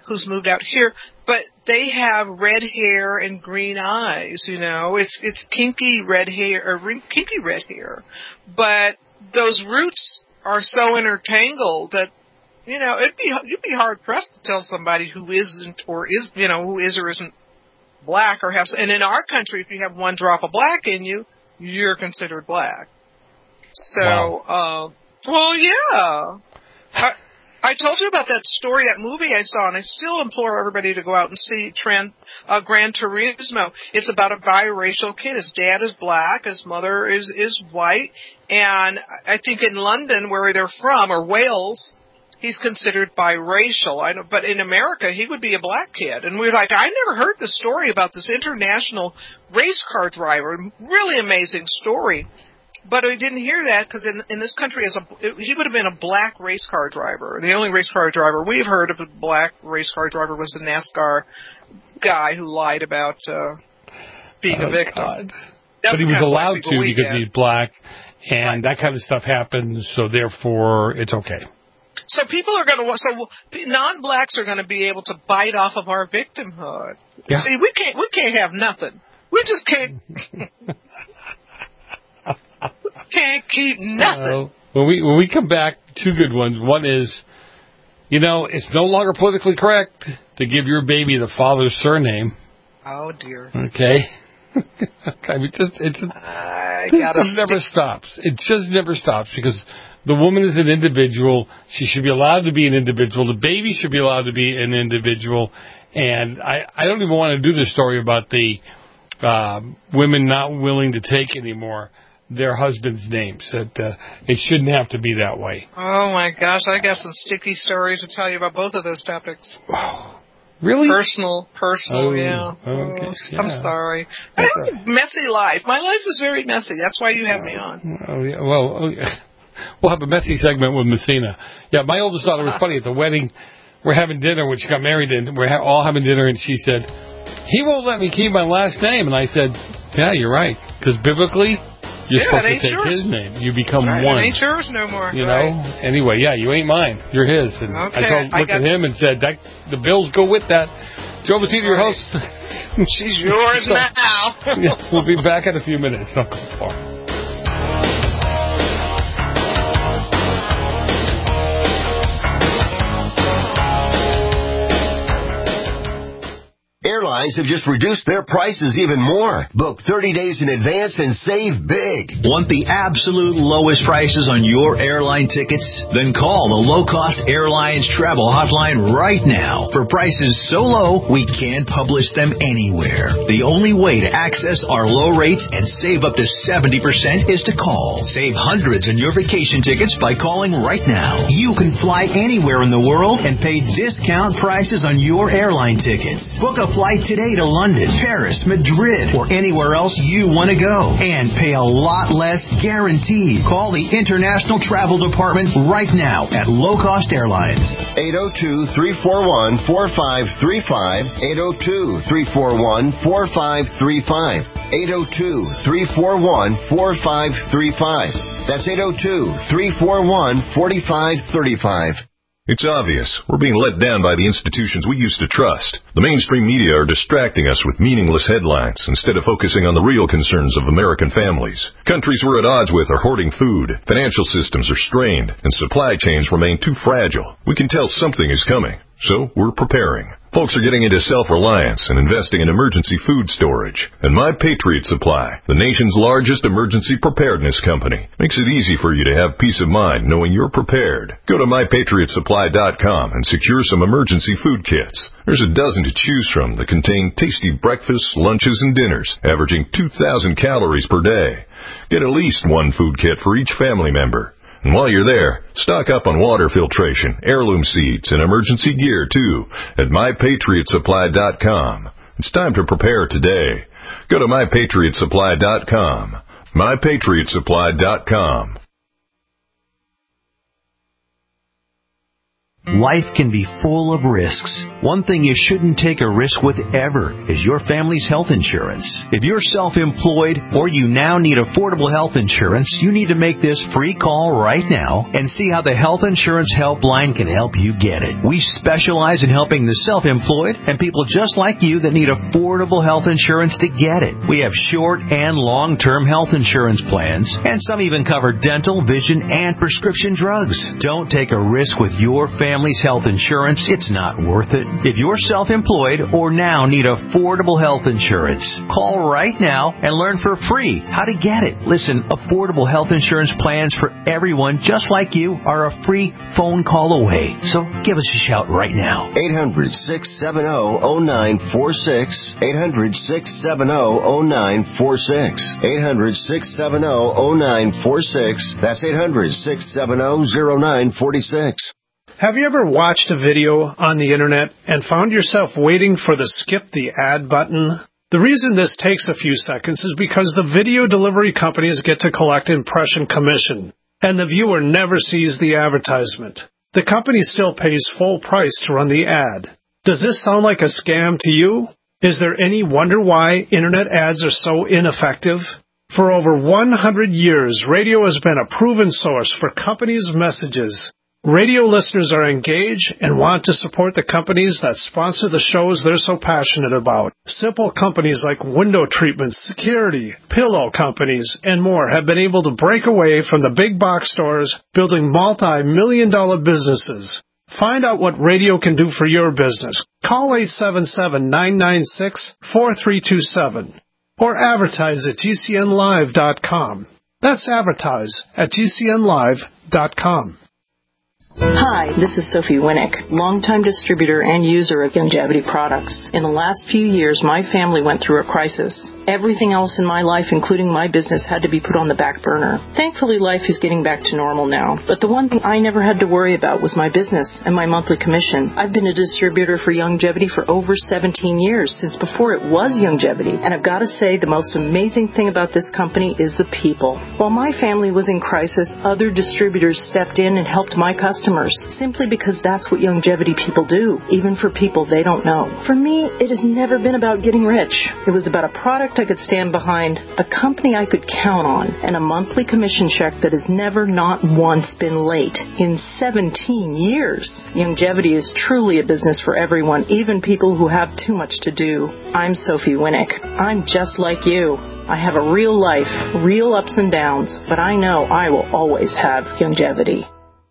who's moved out here, but they have red hair and green eyes, you know. It's it's kinky red hair, or kinky red hair. But those roots are so intertangled that, you know, it'd be you'd be hard pressed to tell somebody who isn't or is, you know, who is or isn't black or have. And in our country, if you have one drop of black in you, you're considered black. So, wow. uh, well, yeah. I, I told you about that story, that movie I saw, and I still implore everybody to go out and see Tran, uh, Gran Turismo. It's about a biracial kid. His dad is black, his mother is, is white, and I think in London, where they're from, or Wales, he's considered biracial. I know, but in America, he would be a black kid. And we were like, I never heard the story about this international race car driver. Really amazing story. But I didn't hear that because in, in this country, as a, it, he would have been a black race car driver. The only race car driver we've heard of a black race car driver was the NASCAR guy who lied about uh, being oh, a victim. God. But he was allowed to because he's black, and right. that kind of stuff happens, so therefore it's okay. So people are going to, so non-blacks are going to be able to bite off of our victimhood. Yeah. See, we can't, we can't have nothing. We just can't. Can't keep nothing. Uh, when we when we come back, two good ones. One is, you know, it's no longer politically correct to give your baby the father's surname. Oh dear. Okay. I mean, just it's I it gotta never stick. stops. It just never stops because the woman is an individual. She should be allowed to be an individual. The baby should be allowed to be an individual. And I I don't even want to do this story about the uh, women not willing to take anymore their husbands' names. That uh, it shouldn't have to be that way. Oh my gosh, I got some sticky stories to tell you about both of those topics. Really? Personal, personal, oh, yeah. Okay, oh, yeah. I'm sorry. I have a messy life. My life is very messy. That's why you have me on. Oh yeah. Well, oh, yeah. We'll have a messy segment with Messina. Yeah, my oldest daughter was funny at the wedding. We're having dinner when she got married, and we're ha- all having dinner, and she said, "He won't let me keep my last name," and I said, "Yeah, you're right, because biblically." You're yeah, supposed to take yours. his name. You become right. one. It ain't yours no more. You right. know? Anyway, yeah, you ain't mine. You're his. And okay. I told, looked I at him and said, that, the bills go with that. Joe Messina, your host. She's yours so, now. yeah, we'll be back in a few minutes. Don't go far. Airlines have just reduced their prices even more. Book thirty days in advance and save big. Want the absolute lowest prices on your airline tickets? Then call the Low Cost Airlines Travel Hotline right now. For prices so low, we can't publish them anywhere. The only way to access our low rates and save up to seventy percent is to call. Save hundreds on your vacation tickets by calling right now. You can fly anywhere in the world and pay discount prices on your airline tickets. Book a flight today to London, Paris, Madrid, or anywhere else you want to go. And pay a lot less guaranteed. Call the International Travel Department right now at Low Cost Airlines. eight oh two, three four one, four five three five. eight oh two, three four one, four five three five. eight oh two, three four one, four five three five. That's eight oh two, three four one, four five three five. It's obvious. We're being let down by the institutions we used to trust. The mainstream media are distracting us with meaningless headlines instead of focusing on the real concerns of American families. Countries we're at odds with are hoarding food, financial systems are strained, and supply chains remain too fragile. We can tell something is coming, so we're preparing. Folks are getting into self-reliance and investing in emergency food storage. And My Patriot Supply, the nation's largest emergency preparedness company, makes it easy for you to have peace of mind knowing you're prepared. Go to my patriot supply dot com and secure some emergency food kits. There's a dozen to choose from that contain tasty breakfasts, lunches, and dinners, averaging two thousand calories per day. Get at least one food kit for each family member. And while you're there, stock up on water filtration, heirloom seeds, and emergency gear, too, at my patriot supply dot com. It's time to prepare today. Go to my patriot supply dot com. my patriot supply dot com. Life can be full of risks. One thing you shouldn't take a risk with ever is your family's health insurance. If you're self-employed or you now need affordable health insurance, you need to make this free call right now and see how the Health Insurance Helpline can help you get it. We specialize in helping the self-employed and people just like you that need affordable health insurance to get it. We have short and long-term health insurance plans, and some even cover dental, vision, and prescription drugs. Don't take a risk with your family. Family's health insurance, it's not worth it. If you're self-employed or now need affordable health insurance, call right now and learn for free how to get it. Listen, affordable health insurance plans for everyone just like you are a free phone call away. So give us a shout right now. eight hundred, six seven zero, zero nine four six. eight hundred, six seven zero, zero nine four six. eight hundred, six seven zero, zero nine four six. That's eight hundred, six seven zero, zero nine four six. Have you ever watched a video on the internet and found yourself waiting for the skip the ad button? The reason this takes a few seconds is because the video delivery companies get to collect impression commission, and the viewer never sees the advertisement. The company still pays full price to run the ad. Does this sound like a scam to you? Is there any wonder why internet ads are so ineffective? For over one hundred years, radio has been a proven source for companies' messages. Radio listeners are engaged and want to support the companies that sponsor the shows they're so passionate about. Simple companies like window treatments, security, pillow companies, and more have been able to break away from the big box stores, building multi-million dollar businesses. Find out what radio can do for your business. Call eight seven seven, nine nine six, four three two seven or advertise at G C N live dot com. That's advertise at G C N live dot com. Hi, this is Sophie Winnick, longtime distributor and user of Youngevity products. In the last few years, my family went through a crisis. Everything else in my life, including my business, had to be put on the back burner. Thankfully, life is getting back to normal now. But the one thing I never had to worry about was my business and my monthly commission. I've been a distributor for Youngevity for over seventeen years, since before it was Youngevity. And I've got to say, the most amazing thing about this company is the people. While my family was in crisis, other distributors stepped in and helped my customers, simply because that's what Youngevity people do, even for people they don't know. For me, it has never been about getting rich. It was about a product I could stand behind, a company I could count on, and a monthly commission check that has never not once been late in seventeen years. Youngevity is truly a business for everyone, even people who have too much to do. I'm Sophie Winnick. I'm just like you. I have a real life, real ups and downs, but I know I will always have Youngevity.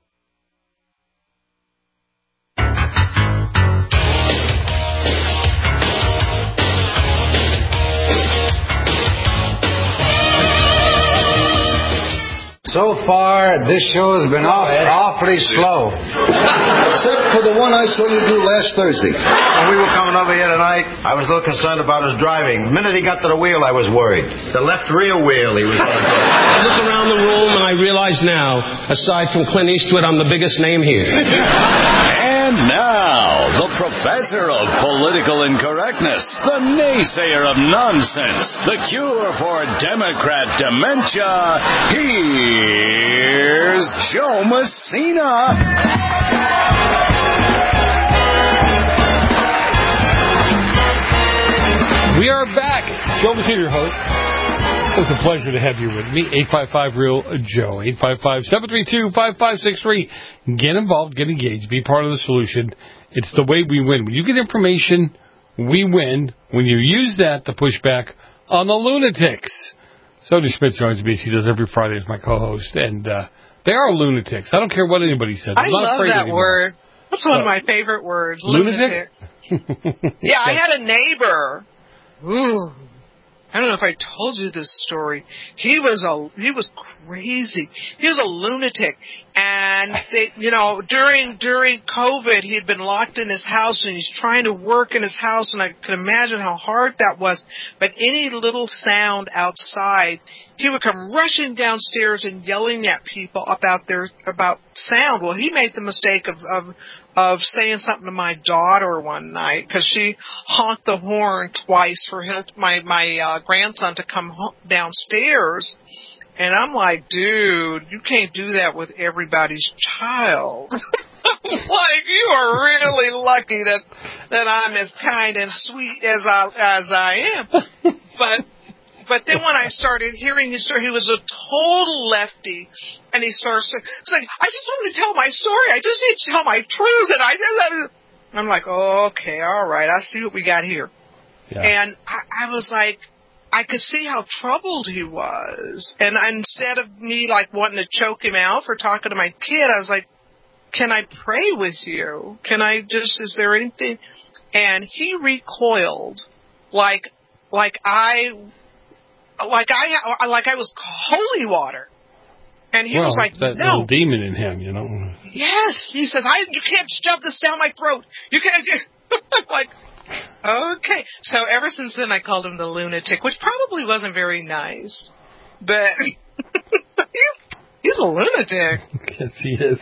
So far, this show has been off, awfully slow. Except for the one I saw you do last Thursday. When we were coming over here tonight, I was a little concerned about his driving. The minute he got to the wheel, I was worried. The left rear wheel he was on. I look around the room and I realize now, aside from Clint Eastwood, I'm the biggest name here. And now, the professor of political incorrectness, the naysayer of nonsense, the cure for Democrat dementia, here's Joe Messina. We are back. Joe Messina, your host. It's a pleasure to have you with me. eight five five, real Joe. eight five five, seven three two, five five six three. Get involved, get engaged, be part of the solution. It's the way we win. When you get information, we win. When you use that to push back on the lunatics. Sonia Schmidt joins me. She does every Friday as my co-host. And uh, they are lunatics. I don't care what anybody says. I'm I not love afraid that anymore. word. That's one uh, of my favorite words. Lunatic? Lunatics. Yeah, I had a neighbor. Ooh. I don't know if I told you this story. He was a he was crazy. He was a lunatic, and they, you know, during during COVID, he had been locked in his house, and he's trying to work in his house, and I can imagine how hard that was. But any little sound outside, he would come rushing downstairs and yelling at people about their about sound. Well, he made the mistake of of. of saying something to my daughter one night because she honked the horn twice for his, my my uh, grandson to come ho- downstairs, and I'm like, dude, you can't do that with everybody's child. Like, you are really lucky that that I'm as kind and sweet as I as I am. But but then when I started hearing his story, he was a total lefty, and he starts saying, "I just want to tell my story. I just need to tell my truth." And I just, I'm like, oh, "Okay, all right, I see what we got here." Yeah. And I, I was like, I could see how troubled he was, and instead of me like wanting to choke him out for talking to my kid, I was like, "Can I pray with you? Can I just? Is there anything?" And he recoiled, like, like I, like I, like I was holy water. And he well, was like, that "No, little demon in him, you know." Yes, he says, "I, you can't shove this down my throat. You can't." Like, okay. So ever since then, I called him the lunatic, which probably wasn't very nice, but he's he's a lunatic. Yes, he is.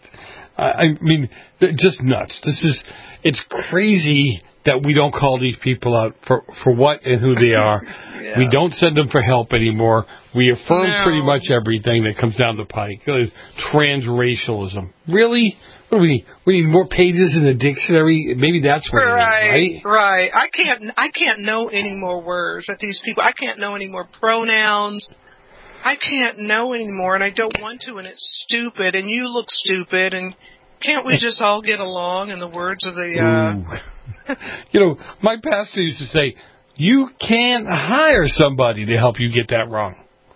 I mean, just nuts. This is, it's crazy that we don't call these people out for, for what and who they are. Yeah. We don't send them for help anymore. We affirm no. pretty much everything that comes down the pike. Transracialism. Really? What do we, we need more pages in the dictionary? Maybe that's what right, it is, right? Right. I can't, I can't know any more words that these people, I can't know any more pronouns. I can't know anymore, and I don't want to, and it's stupid, and you look stupid, and can't we just all get along in the words of the... Uh... You know, my pastor used to say, you can't hire somebody to help you get that wrong,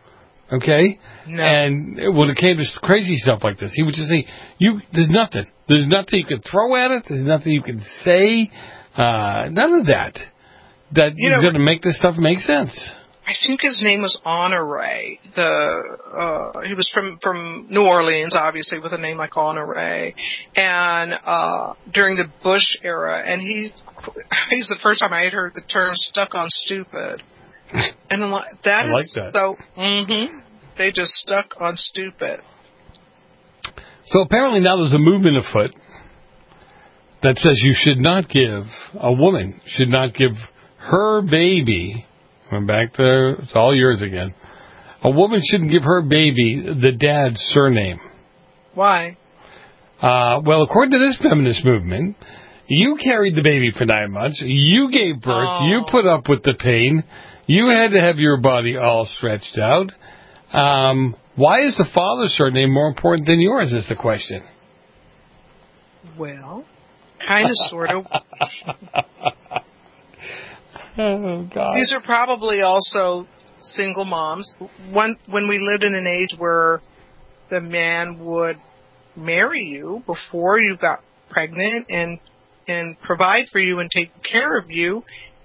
okay? No. And when it came to crazy stuff like this, he would just say, "You, there's nothing. There's nothing you can throw at it. There's nothing you can say. Uh, none of that. That you you're going to make this stuff make sense." I think his name was Honore. The uh, he was from, from New Orleans, obviously, with a name like Honore, and uh, during the Bush era. And he he's the first time I had heard the term "stuck on stupid," and I'm like, that I is like that. so. Mm-hmm. They just stuck on stupid. So apparently now there's a movement afoot that says you should not give a woman should not give her baby. Went back to, it's all yours again. A woman shouldn't give her baby the dad's surname. Why? Uh, well, according to this feminist movement, you carried the baby for nine months. You gave birth. Oh. You put up with the pain. You had to have your body all stretched out. Um, why is the father's surname more important than yours is the question. Well, kind of, sort of. Oh, God. These are probably also single moms. One, when we lived in an age where the man would marry you before you got pregnant and and provide for you and take care of you,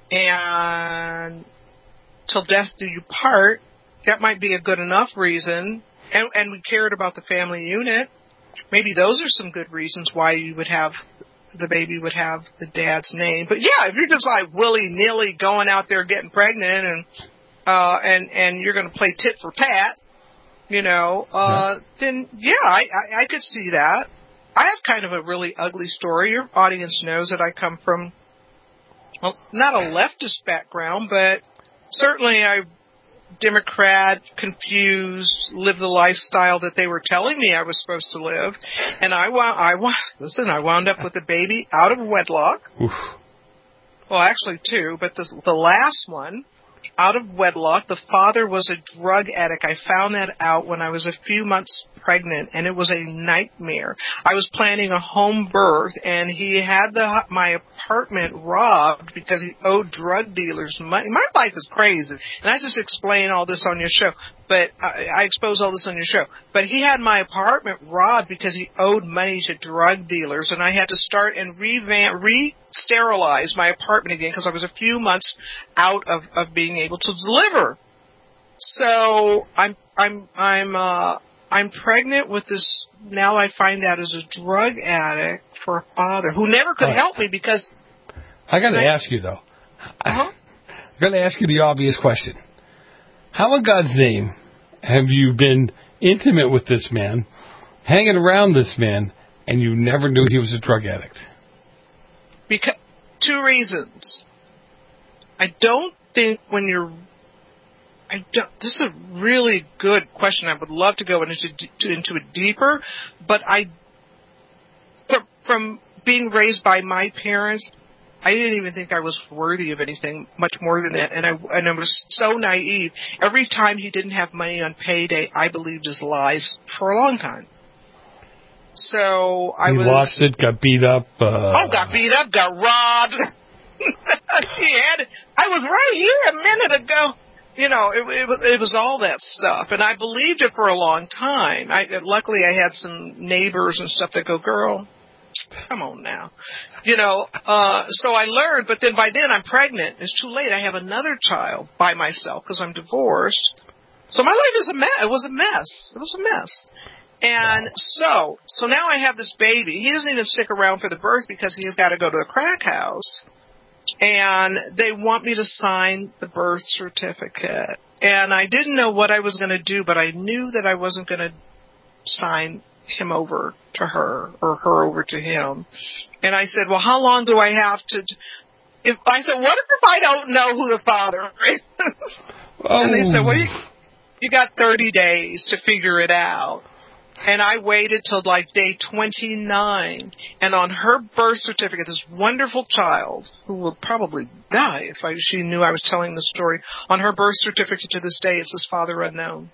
and till death do you part, that might be a good enough reason. And, and we cared about the family unit. Maybe those are some good reasons why you would have the baby would have the dad's name. But yeah, if you're just like willy-nilly going out there getting pregnant and uh, and and you're going to play tit for tat, you know, uh, yeah. then yeah, I, I I could see that. I have kind of a really ugly story. Your audience knows that I come from, well, not a leftist background, but certainly I Democrat, confused, live the lifestyle that they were telling me I was supposed to live, and I wound, I wound, listen, I wound up with a baby out of wedlock. Oof. Well, actually two, but this, the last one, out of wedlock. The father was a drug addict. I found that out when I was a few months pregnant, and it was a nightmare. I was planning a home birth, and he had the my apartment robbed because he owed drug dealers money. My life is crazy, and I just explain all this on your show. But I, I expose all this on your show. But he had my apartment robbed because he owed money to drug dealers, and I had to start and revamp, re-sterilize my apartment again because I was a few months out of, of being able to deliver. So I'm I'm I'm uh I'm pregnant with this. Now I find out as a drug addict for a father who never could help me because. I got to ask you though. Uh-huh. I got to ask you the obvious question. How in God's name have you been intimate with this man, hanging around this man, and you never knew he was a drug addict? Because two reasons. I don't think when you're. I don't, this is a really good question. I would love to go into into it deeper, but I. For, from being raised by my parents, I didn't even think I was worthy of anything much more than that. And I, and I was so naive. Every time he didn't have money on payday, I believed his lies for a long time. So I he was... He lost it, got beat up. Uh, oh, got beat up, got robbed. he had, I was right here a minute ago. You know, it, it, it was all that stuff. And I believed it for a long time. I, luckily, I had some neighbors and stuff that go, girl, come on now. You know, uh, so I learned, but then by then I'm pregnant. It's too late. I have another child by myself because I'm divorced. So my life is a mess. It was a mess. It was a mess. And wow. so, so now I have this baby. He doesn't even stick around for the birth because he's got to go to the crack house. And they want me to sign the birth certificate. And I didn't know what I was going to do, but I knew that I wasn't going to sign him over to her or her over to him. And I said, well, how long do I have to... If I said, what if I don't know who the father is? oh. And they said, well, you, you got thirty days to figure it out. And I waited till like day twenty-nine. And on her birth certificate, this wonderful child, who will probably die if I, she knew I was telling the story, on her birth certificate to this day, it says father unknown.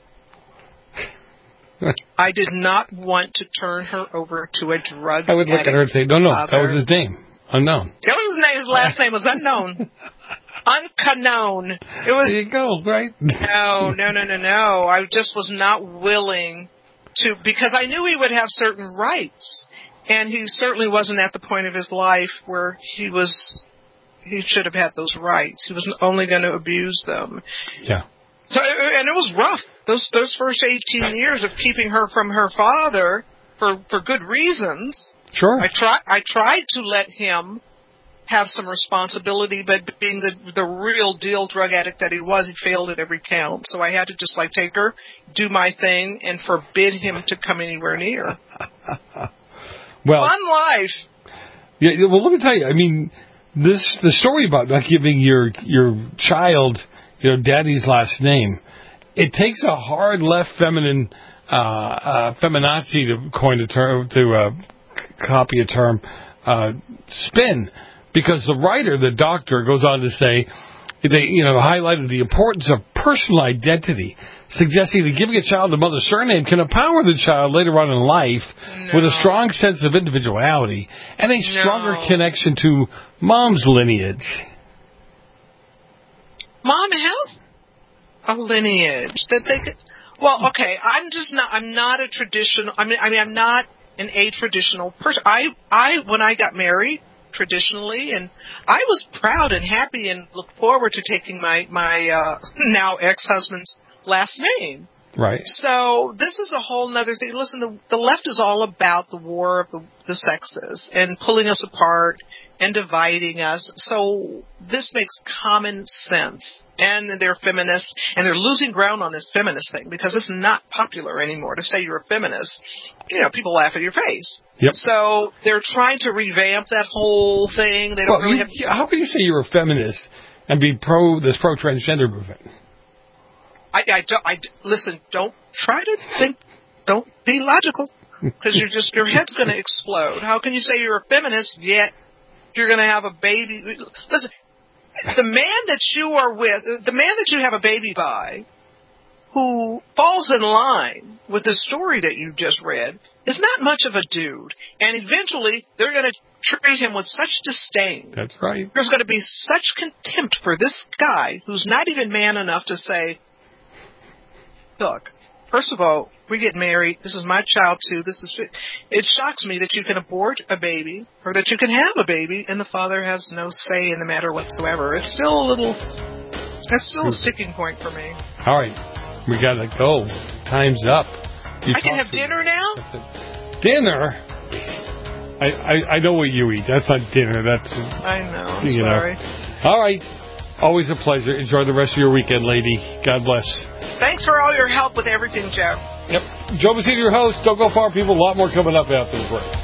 I did not want to turn her over to a drug I would look addict at her and say, no, no, father. that was his name. Unknown. That was his name. His last name was unknown. Unknown. It was. There you go, right? No, no, no, no, no. I just was not willing to, because I knew he would have certain rights, and he certainly wasn't at the point of his life where he was, he should have had those rights. He was only going to abuse them. Yeah. So, and it was rough. Those those first eighteen years of keeping her from her father for for good reasons. Sure. I try I tried to let him have some responsibility, but being the the real deal drug addict that he was, he failed at every count. So I had to just like take her, do my thing, and forbid him to come anywhere near. Well, fun life. Yeah. Well, let me tell you. I mean, this the story about not giving your your child, you know, daddy's last name. It takes a hard left feminine uh, uh, feminazi to coin a term to uh, copy a term uh, spin. Because the writer, the doctor, goes on to say, they, you know, highlighted the importance of personal identity, suggesting that giving a child a mother's surname can empower the child later on in life no. with a strong sense of individuality and a stronger no. connection to mom's lineage. Mom has a lineage that they could. Well, okay, I'm just not. I'm not a traditional. I mean, I mean, I'm not an a traditional person. I, I, when I got married. Traditionally, and I was proud and happy and looked forward to taking my my uh, now ex-husband's last name. Right. So this is a whole nother thing. Listen, the, the left is all about the war of the, the sexes and pulling us apart and dividing us. So this makes common sense. And they're feminists, and they're losing ground on this feminist thing because it's not popular anymore to say you're a feminist. You know, people laugh at your face. Yep. So they're trying to revamp that whole thing. They don't well, really you, have. How can you say you're a feminist and be pro this pro transgender movement? I, I, don't, I listen. Don't try to think. Don't be logical because you're just your head's going to explode. How can you say you're a feminist yet you're going to have a baby? Listen. The man that you are with, the man that you have a baby by, who falls in line with the story that you just read, is not much of a dude. And eventually, they're going to treat him with such disdain. That's right. There's going to be such contempt for this guy who's not even man enough to say, look, first of all, we get married. This is my child, too. This is. It shocks me that you can abort a baby or that you can have a baby and the father has no say in the matter whatsoever. It's still a little. That's still a sticking point for me. All right. We got to go. Time's up. You I can have dinner now? Dinner? I, I, I know what you eat. That's not dinner. That's. I know. I'm you sorry. Know. All right. Always a pleasure. Enjoy the rest of your weekend, lady. God bless. Thanks for all your help with everything, Joe. Yep. Joe Messina, your host. Don't go far, people. A lot more coming up after the break.